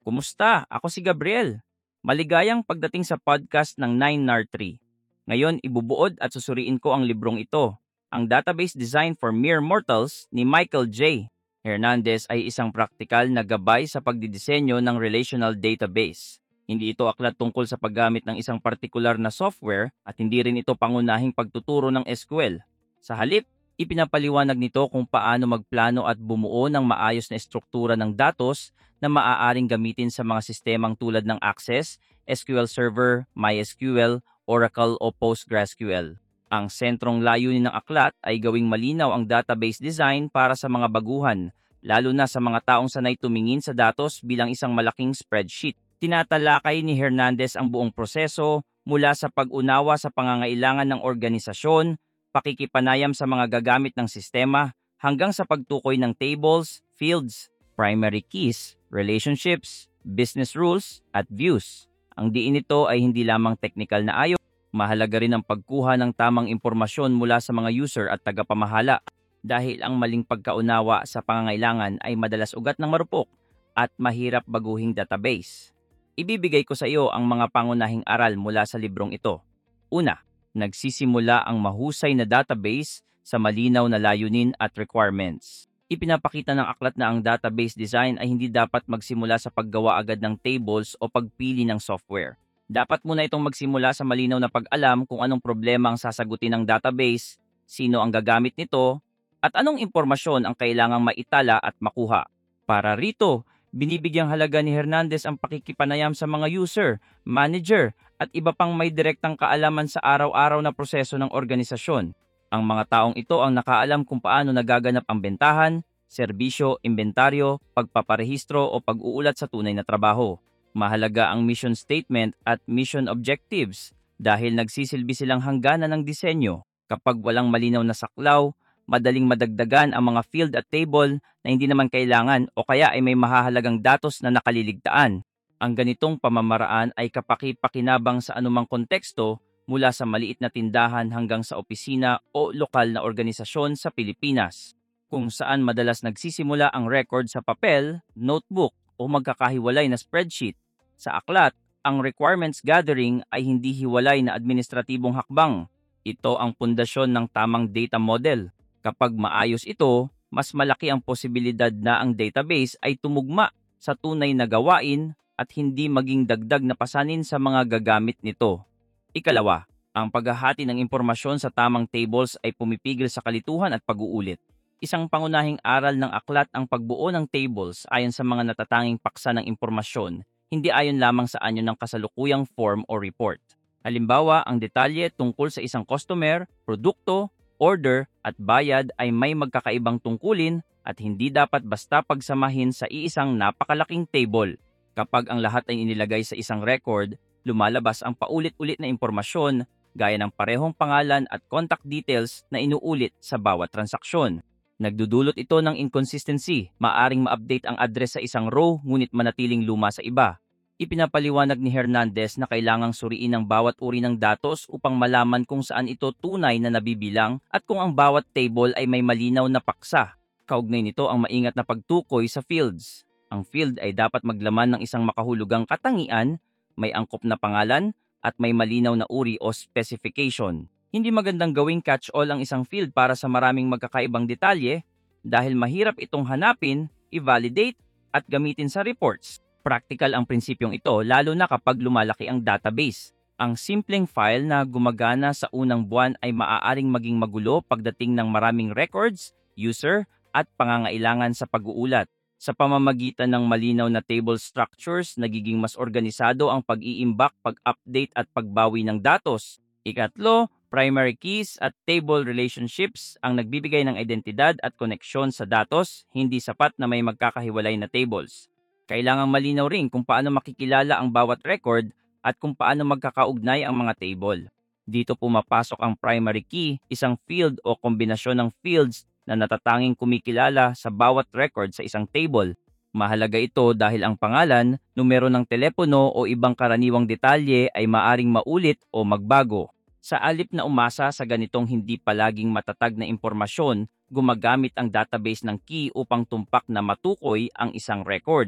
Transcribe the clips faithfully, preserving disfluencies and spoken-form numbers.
Kumusta? Ako si Gabriel. Maligayang pagdating sa podcast ng nine nar three. Ngayon, ibubuod at susuriin ko ang librong ito, ang Database Design for Mere Mortals ni Michael J. Hernandez ay isang praktikal na gabay sa pagdidisenyo ng relational database. Hindi ito aklat tungkol sa paggamit ng isang partikular na software at hindi rin ito pangunahing pagtuturo ng S Q L. Sa halip, ipinapaliwanag nito kung paano magplano at bumuo ng maayos na estruktura ng datos na maaaring gamitin sa mga sistemang tulad ng Access, S Q L Server, MySQL, Oracle o PostgreSQL. Ang sentrong layunin ng aklat ay gawing malinaw ang database design para sa mga baguhan, lalo na sa mga taong sanay tumingin sa datos bilang isang malaking spreadsheet. Tinatalakay ni Hernandez ang buong proseso mula sa pag-unawa sa pangangailangan ng organisasyon, pakikipanayam sa mga gagamit ng sistema, hanggang sa pagtukoy ng tables, fields, primary keys, relationships, business rules, at views. Ang diin nito ay hindi lamang technical na ayon, mahalaga rin ang pagkuha ng tamang impormasyon mula sa mga user at tagapamahala dahil ang maling pagkaunawa sa pangangailangan ay madalas ugat ng marupok at mahirap baguhing database. Ibibigay ko sa iyo ang mga pangunahing aral mula sa librong ito. Una, nagsisimula ang mahusay na database sa malinaw na layunin at requirements. Ipinapakita ng aklat na ang database design ay hindi dapat magsimula sa paggawa agad ng tables o pagpili ng software. Dapat muna itong magsimula sa malinaw na pag-alam kung anong problema ang sasagutin ng database, sino ang gagamit nito, at anong impormasyon ang kailangang maitala at makuha. Para rito, binibigyang halaga ni Hernandez ang pakikipanayam sa mga user, manager, at iba pang may direktang kaalaman sa araw-araw na proseso ng organisasyon. Ang mga taong ito ang nakaalam kung paano nagaganap ang bentahan, serbisyo, inventaryo, pagpaparehistro o pag-uulat sa tunay na trabaho. Mahalaga ang mission statement at mission objectives dahil nagsisilbi silang hangganan ng disenyo. Kapag walang malinaw na saklaw, madaling madagdagan ang mga field at table na hindi naman kailangan o kaya ay may mahahalagang datos na nakaliligtaan. Ang ganitong pamamaraan ay kapaki-pakinabang sa anumang konteksto mula sa maliit na tindahan hanggang sa opisina o lokal na organisasyon sa Pilipinas, kung saan madalas nagsisimula ang record sa papel, notebook o magkakahiwalay na spreadsheet. Sa aklat, ang requirements gathering ay hindi hiwalay na administratibong hakbang. Ito ang pundasyon ng tamang data model. Kapag maayos ito, mas malaki ang posibilidad na ang database ay tumugma sa tunay na gawain at hindi maging dagdag na pasanin sa mga gagamit nito. Ikalawa, ang paghahati ng impormasyon sa tamang tables ay pumipigil sa kalituhan at pag-uulit. Isang pangunahing aral ng aklat ang pagbuo ng tables ayon sa mga natatanging paksa ng impormasyon, hindi ayon lamang sa anyo ng kasalukuyang form o report. Halimbawa, ang detalye tungkol sa isang customer, produkto, order at bayad ay may magkakaibang tungkulin at hindi dapat basta pagsamahin sa iisang napakalaking table. Kapag ang lahat ay inilagay sa isang record, lumalabas ang paulit-ulit na impormasyon gaya ng parehong pangalan at contact details na inuulit sa bawat transaksyon. Nagdudulot ito ng inconsistency, maaring ma-update ang address sa isang row ngunit manatiling luma sa iba. Ipinapaliwanag ni Hernandez na kailangang suriin ang bawat uri ng datos upang malaman kung saan ito tunay na nabibilang at kung ang bawat table ay may malinaw na paksa. Kaugnay nito ang maingat na pagtukoy sa fields. Ang field ay dapat maglaman ng isang makahulugang katangian, may angkop na pangalan, at may malinaw na uri o specification. Hindi magandang gawing catch-all ang isang field para sa maraming magkakaibang detalye dahil mahirap itong hanapin, i-validate, at gamitin sa reports. Practical ang prinsipyong ito lalo na kapag lumalaki ang database. Ang simpleng file na gumagana sa unang buwan ay maaaring maging magulo pagdating ng maraming records, user, at pangangailangan sa pag-uulat. Sa pamamagitan ng malinaw na table structures, nagiging mas organisado ang pag-iimbak, pag-update at pagbawi ng datos. Ikatlo, primary keys at table relationships ang nagbibigay ng identidad at koneksyon sa datos, hindi sapat na may magkakahiwalay na tables. Kailangang malinaw rin kung paano makikilala ang bawat record at kung paano magkakaugnay ang mga table. Dito pumapasok ang primary key, isang field o kombinasyon ng fields na natatanging kumikilala sa bawat record sa isang table. Mahalaga ito dahil ang pangalan, numero ng telepono o ibang karaniwang detalye ay maaring maulit o magbago. Sa alip na umasa sa ganitong hindi palaging matatag na impormasyon, gumagamit ang database ng key upang tumpak na matukoy ang isang record.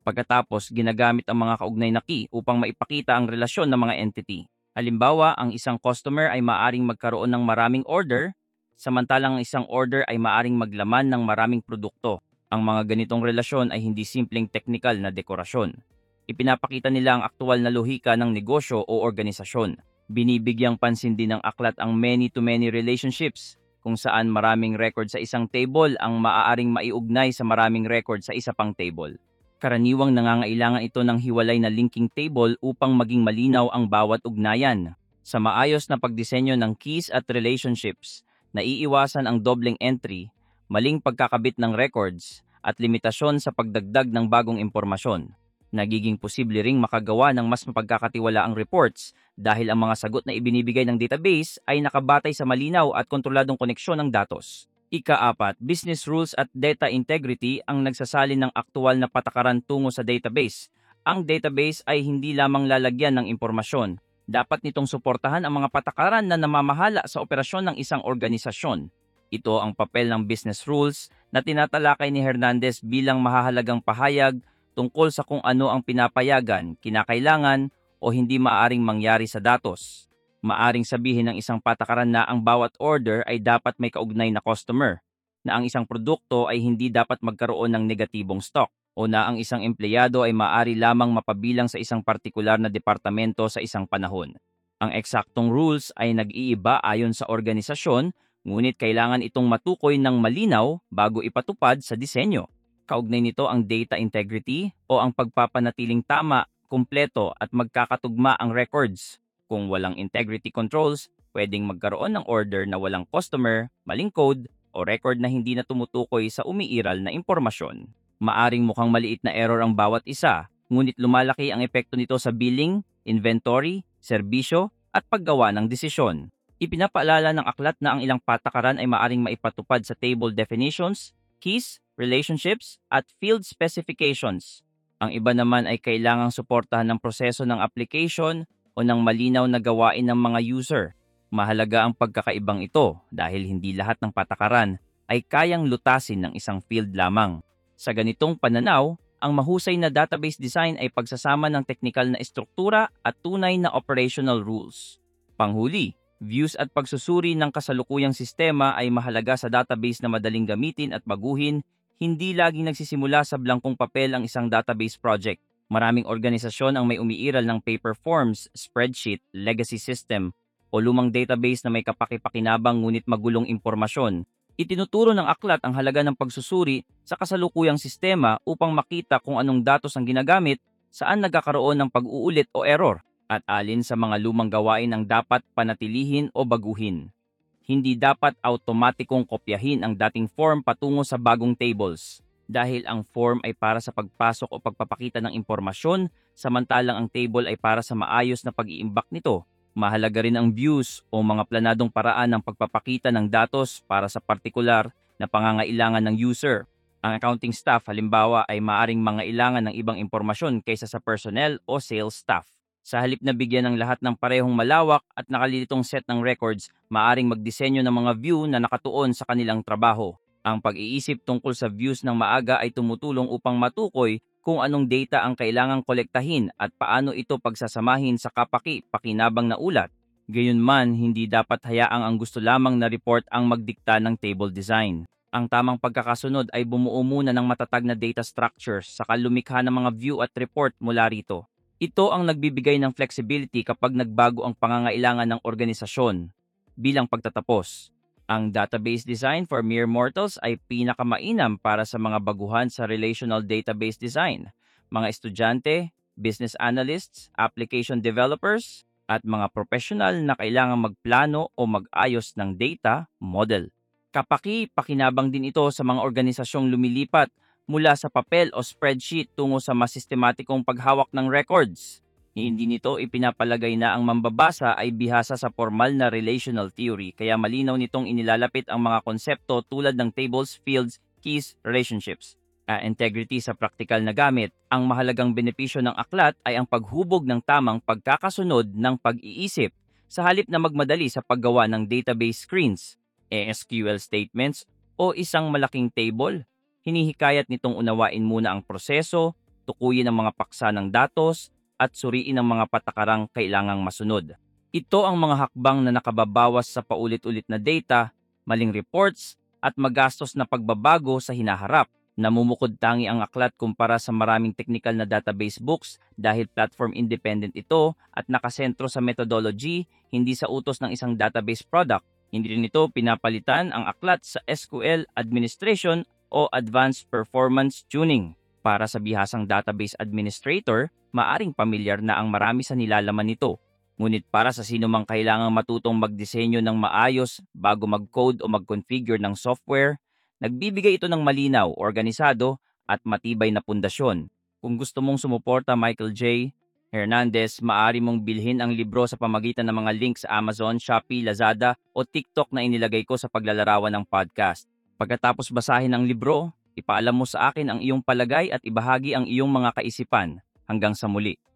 Pagkatapos, ginagamit ang mga kaugnay na key upang maipakita ang relasyon ng mga entity. Halimbawa, ang isang customer ay maaring magkaroon ng maraming order, samantalang ang isang order ay maaring maglaman ng maraming produkto. Ang mga ganitong relasyon ay hindi simpleng technical na dekorasyon. Ipinapakita nila ang aktual na lohika ng negosyo o organisasyon. Binibigyang pansin din ng aklat ang many-to-many relationships, kung saan maraming record sa isang table ang maaaring maiugnay sa maraming record sa isa pang table. Karaniwang nangangailangan ito ng hiwalay na linking table upang maging malinaw ang bawat ugnayan. Sa maayos na pagdisenyo ng keys at relationships, naiiwasan ang dobleng entry, maling pagkakabit ng records, at limitasyon sa pagdagdag ng bagong impormasyon. Nagiging posible ring makagawa ng mas mapagkakatiwalaang reports dahil ang mga sagot na ibinibigay ng database ay nakabatay sa malinaw at kontroladong koneksyon ng datos. Ika-apat, business rules at data integrity ang nagsasalin ng aktual na patakaran tungo sa database. Ang database ay hindi lamang lalagyan ng impormasyon. Dapat nitong suportahan ang mga patakaran na namamahala sa operasyon ng isang organisasyon. Ito ang papel ng business rules na tinatalakay ni Hernandez bilang mahahalagang pahayag tungkol sa kung ano ang pinapayagan, kinakailangan o hindi maaaring mangyari sa datos. Maaring sabihin ng isang patakaran na ang bawat order ay dapat may kaugnay na customer, na ang isang produkto ay hindi dapat magkaroon ng negatibong stock, o na ang isang empleyado ay maaari lamang mapabilang sa isang partikular na departamento sa isang panahon. Ang eksaktong rules ay nag-iiba ayon sa organisasyon, ngunit kailangan itong matukoy ng malinaw bago ipatupad sa disenyo. Kaugnay nito ang data integrity o ang pagpapanatiling tama, kumpleto at magkakatugma ang records. Kung walang integrity controls, pwedeng magkaroon ng order na walang customer, maling code, o record na hindi na tumutukoy sa umiiral na impormasyon. Maaring mukhang maliit na error ang bawat isa, ngunit lumalaki ang epekto nito sa billing, inventory, serbisyo, at paggawa ng desisyon. Ipinapaalala ng aklat na ang ilang patakaran ay maaring maipatupad sa table definitions, keys, relationships, at field specifications. Ang iba naman ay kailangang suportahan ng proseso ng application o ng malinaw na gawain ng mga user. Mahalaga ang pagkakaibang ito dahil hindi lahat ng patakaran ay kayang lutasin ng isang field lamang. Sa ganitong pananaw, ang mahusay na database design ay pagsasama ng teknikal na estruktura at tunay na operational rules. Panghuli, views at pagsusuri ng kasalukuyang sistema ay mahalaga sa database na madaling gamitin at baguhin. Hindi laging nagsisimula sa blankong papel ang isang database project. Maraming organisasyon ang may umiiral ng paper forms, spreadsheet, legacy system, o lumang database na may kapaki-pakinabang ngunit magulong impormasyon. Itinuturo ng aklat ang halaga ng pagsusuri sa kasalukuyang sistema upang makita kung anong datos ang ginagamit, saan nagkakaroon ng pag-uulit o error, at alin sa mga lumang gawain ang dapat panatilihin o baguhin. Hindi dapat automatikong kopyahin ang dating form patungo sa bagong tables. Dahil ang form ay para sa pagpasok o pagpapakita ng impormasyon, samantalang ang table ay para sa maayos na pag-iimbak nito. Mahalaga rin ang views o mga planadong paraan ng pagpapakita ng datos para sa partikular na pangangailangan ng user. Ang accounting staff halimbawa ay maaring mangailangan ng ibang impormasyon kaysa sa personnel o sales staff. Sa halip na bigyan ng lahat ng parehong malawak at nakalilitong set ng records, maaring magdisenyo ng mga view na nakatuon sa kanilang trabaho. Ang pag-iisip tungkol sa views ng maaga ay tumutulong upang matukoy kung anong data ang kailangang kolektahin at paano ito pagsasamahin sa kapaki-pakinabang na ulat. Gayunman, hindi dapat hayaang ang gusto lamang na report ang magdikta ng table design. Ang tamang pagkakasunod ay bumuo muna ng matatag na data structures saka lumikha ng mga view at report mula rito. Ito ang nagbibigay ng flexibility kapag nagbago ang pangangailangan ng organisasyon. Bilang pagtatapos, ang database design for mere mortals ay pinakamainam para sa mga baguhan sa relational database design, mga estudyante, business analysts, application developers, at mga professional na kailangang magplano o mag-ayos ng data model. Kapaki-pakinabang din ito sa mga organisasyong lumilipat mula sa papel o spreadsheet tungo sa mas sistematikong paghawak ng records. Hindi nito ipinapalagay na ang mambabasa ay bihasa sa formal na relational theory, kaya malinaw nitong inilalapit ang mga konsepto tulad ng tables, fields, keys, relationships. Uh, integrity sa praktikal na gamit, ang mahalagang benepisyo ng aklat ay ang paghubog ng tamang pagkakasunod ng pag-iisip sa halip na magmadali sa paggawa ng database screens, S Q L statements, o isang malaking table. Hinihikayat nitong unawain muna ang proseso, tukuyin ang mga paksa ng datos, at suriin ang mga patakarang kailangang masunod. Ito ang mga hakbang na nakababawas sa paulit-ulit na data, maling reports, at magastos na pagbabago sa hinaharap. Namumukod tangi ang aklat kumpara sa maraming technical na database books dahil platform independent ito at nakasentro sa methodology, hindi sa utos ng isang database product. Hindi rin ito pinapalitan ang aklat sa S Q L administration o advanced performance tuning. Para sa bihasang database administrator, maaring pamilyar na ang marami sa nilalaman nito. Ngunit para sa sino mang kailangang matutong magdisenyo ng maayos bago mag-code o mag-configure ng software, nagbibigay ito ng malinaw, organisado, at matibay na pundasyon. Kung gusto mong sumuporta Michael J. Hernandez, maaari mong bilhin ang libro sa pamagitan ng mga links sa Amazon, Shopee, Lazada o TikTok na inilagay ko sa paglalarawan ng podcast. Pagkatapos basahin ang libro, ipaalam mo sa akin ang iyong palagay at ibahagi ang iyong mga kaisipan. Hanggang sa muli.